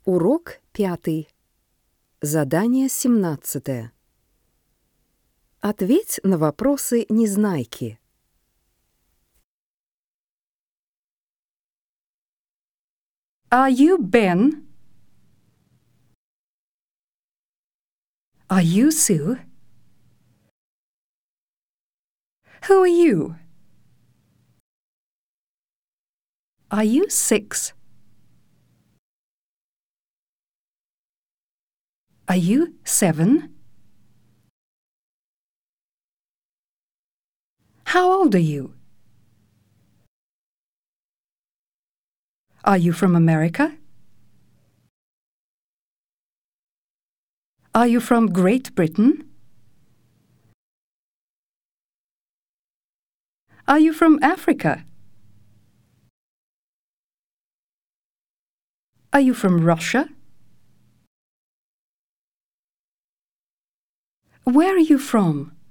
Урок 5. Задание 17. Ответь на вопросы Незнайки. Are you Ben? Are you Sue? Who are you? Are you 6? Are you 7? How old are you? Are you from America? Are you from Great Britain? Are you from Africa? Are you from Russia? Where are you from?